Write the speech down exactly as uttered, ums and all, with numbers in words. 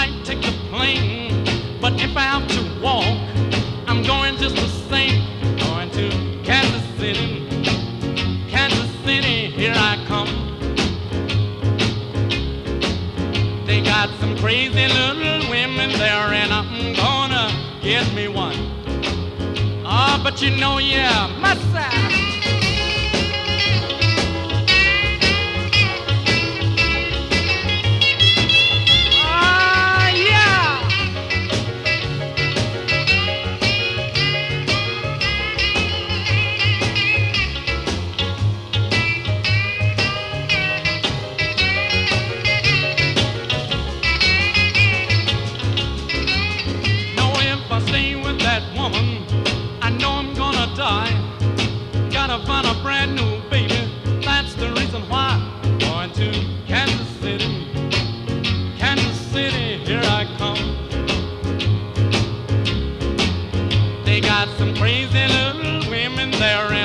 might take the plane, but if I have to walk, I'm going just the same. Going to Kansas City, Kansas City, here I come. They got some crazy little women there, and I'm gonna get me one. Ah, but you know, yeah, my side. Gotta find a brand new baby, that's the reason why. Going to Kansas City, Kansas City, here I come. They got some crazy little women there,